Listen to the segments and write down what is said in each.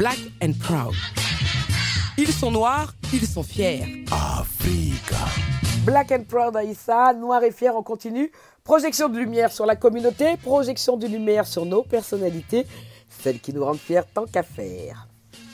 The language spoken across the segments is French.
Black and Proud. Ils sont noirs, ils sont fiers. Africa. Black and Proud Aïssa, noir et fier, on continue. Projection de lumière sur la communauté, projection de lumière sur nos personnalités, celles qui nous rendent fiers tant qu'à faire.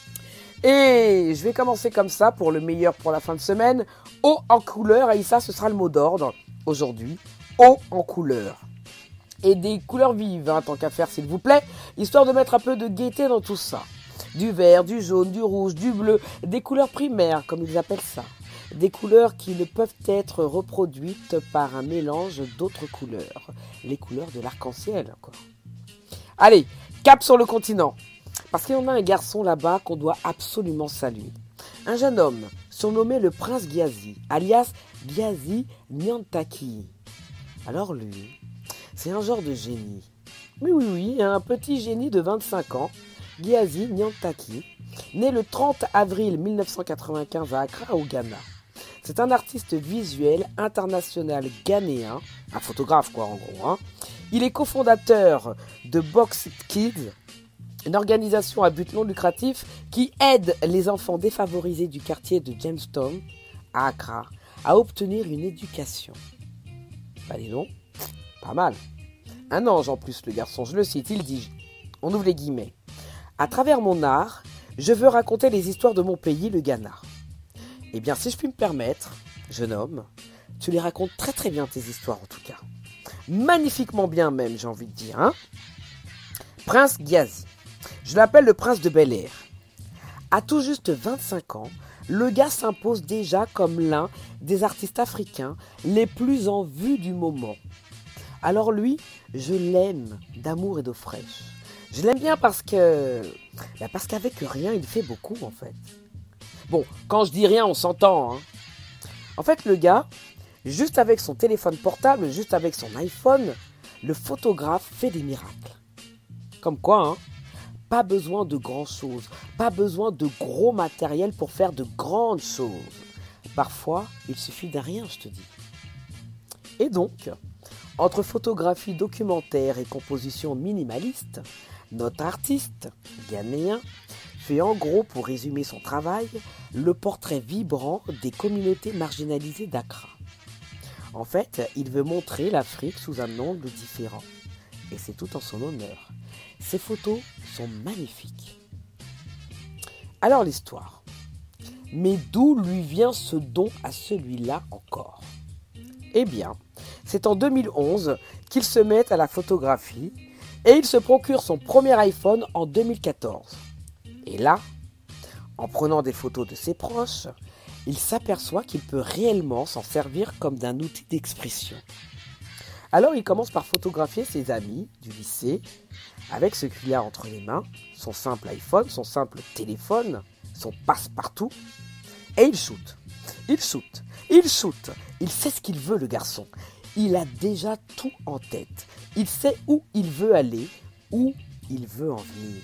Et je vais commencer comme ça pour le meilleur pour la fin de semaine. Haut en couleur, Aïssa, ce sera le mot d'ordre aujourd'hui. Haut en couleur. Et des couleurs vives, tant qu'à faire s'il vous plaît, histoire de mettre un peu de gaieté dans tout ça. Du vert, du jaune, du rouge, du bleu, des couleurs primaires comme ils appellent ça. Des couleurs qui ne peuvent être reproduites par un mélange d'autres couleurs. Les couleurs de l'arc-en-ciel, quoi. Allez, cap sur le continent. Parce qu'il y en a un garçon là-bas qu'on doit absolument saluer. Un jeune homme, surnommé le prince Gyazi, alias Gyazi Nyantaki. Alors lui, c'est un genre de génie. Oui, un petit génie de 25 ans, Gyazi Nyantaki, né le 30 avril 1995 à Accra, au Ghana. C'est un artiste visuel international ghanéen, un photographe quoi en gros. Il est cofondateur de Box It Kids, une organisation à but non lucratif qui aide les enfants défavorisés du quartier de Jamestown, à Accra, à obtenir une éducation. Dis donc, pas mal. Un ange en plus le garçon, je le cite, il dit, on ouvre les guillemets. À travers mon art, je veux raconter les histoires de mon pays, le Ghana. Eh bien, si je puis me permettre, jeune homme, tu les racontes très très bien tes histoires en tout cas. Magnifiquement bien même, j'ai envie de dire. Prince Gyazi. Je l'appelle le prince de Bel-Air. À tout juste 25 ans, le gars s'impose déjà comme l'un des artistes africains les plus en vue du moment. Alors lui, je l'aime d'amour et d'eau fraîche. Je l'aime bien parce qu'avec rien, il fait beaucoup en fait. Bon, quand je dis rien, on s'entend. En fait, le gars, juste avec son téléphone portable, juste avec son iPhone, le photographe fait des miracles. Comme quoi, pas besoin de grand chose, pas besoin de gros matériel pour faire de grandes choses. Parfois, il suffit d'un rien, je te dis. Et donc, entre photographie documentaire et composition minimaliste, notre artiste ghanéen fait en gros, pour résumer son travail, le portrait vibrant des communautés marginalisées d'Accra. En fait, il veut montrer l'Afrique sous un angle différent. Et c'est tout en son honneur. Ces photos sont magnifiques. Alors l'histoire. Mais d'où lui vient ce don à celui-là encore ? Eh bien, c'est en 2011 qu'il se met à la photographie et il se procure son premier iPhone en 2014. Et là, en prenant des photos de ses proches, il s'aperçoit qu'il peut réellement s'en servir comme d'un outil d'expression. Alors il commence par photographier ses amis du lycée avec ce qu'il a entre les mains, son simple iPhone, son simple téléphone, son passe-partout, et il shoot. Il sait ce qu'il veut le garçon. Il a déjà tout en tête. Il sait où il veut aller, où il veut en venir.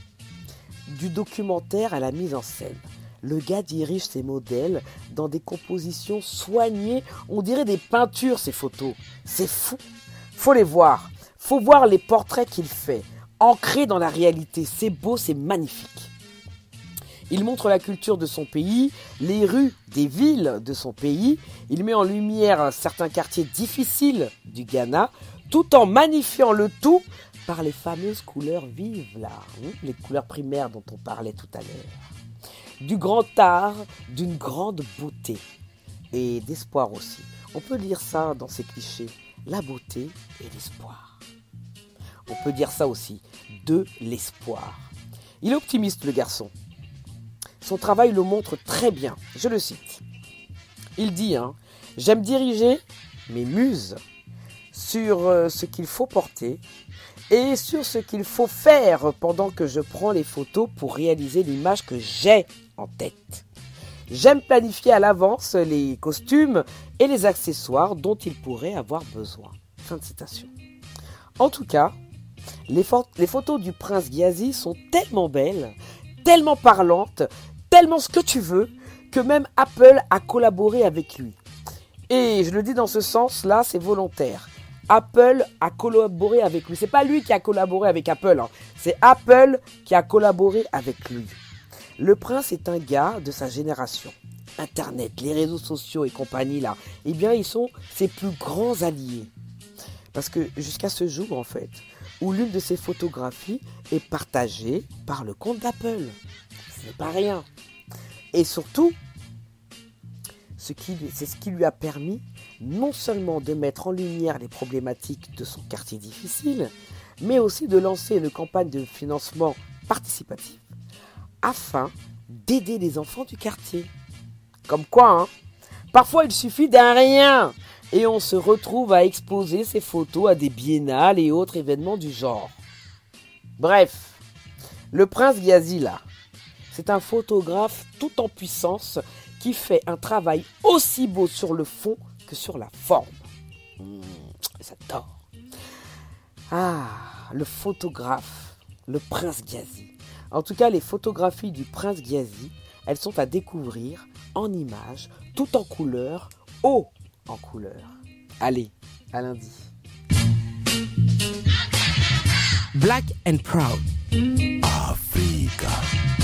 Du documentaire à la mise en scène, le gars dirige ses modèles dans des compositions soignées. On dirait des peintures, ces photos. C'est fou. Faut les voir. Faut voir les portraits qu'il fait, ancrés dans la réalité. C'est beau, c'est magnifique. Il montre la culture de son pays, les rues des villes de son pays. Il met en lumière certains quartiers difficiles du Ghana, tout en magnifiant le tout par les fameuses couleurs vives, là, les couleurs primaires dont on parlait tout à l'heure. Du grand art, d'une grande beauté et d'espoir aussi. On peut lire ça dans ces clichés, la beauté et l'espoir. On peut dire ça aussi, de l'espoir. Il est optimiste, le garçon. Son travail le montre très bien, je le cite. Il dit, j'aime diriger mes muses sur ce qu'il faut porter et sur ce qu'il faut faire pendant que je prends les photos pour réaliser l'image que j'ai en tête. J'aime planifier à l'avance les costumes et les accessoires dont il pourrait avoir besoin. Fin de citation. En tout cas, les photos du prince Gyazi sont tellement belles, tellement parlantes, tellement ce que tu veux, que même Apple a collaboré avec lui. Et je le dis dans ce sens-là, c'est volontaire. Apple a collaboré avec lui. C'est pas lui qui a collaboré avec Apple, hein. C'est Apple qui a collaboré avec lui. Le prince est un gars de sa génération. Internet, les réseaux sociaux et compagnie là, eh bien ils sont ses plus grands alliés. Parce que jusqu'à ce jour en fait, où l'une de ses photographies est partagée par le compte d'Apple. Ce n'est pas rien. Et surtout, c'est ce qui lui a permis non seulement de mettre en lumière les problématiques de son quartier difficile, mais aussi de lancer une campagne de financement participatif afin d'aider les enfants du quartier. Comme quoi, hein, parfois il suffit d'un rien et on se retrouve à exposer ses photos à des biennales et autres événements du genre. Bref, le prince Ghazi là, c'est un photographe tout en puissance qui fait un travail aussi beau sur le fond que sur la forme. J'adore. Ah, le photographe, le prince Ghazi. En tout cas, les photographies du prince Ghazi, elles sont à découvrir en images, tout en couleur, haut en couleur. Allez, à lundi. Black and Proud. Africa.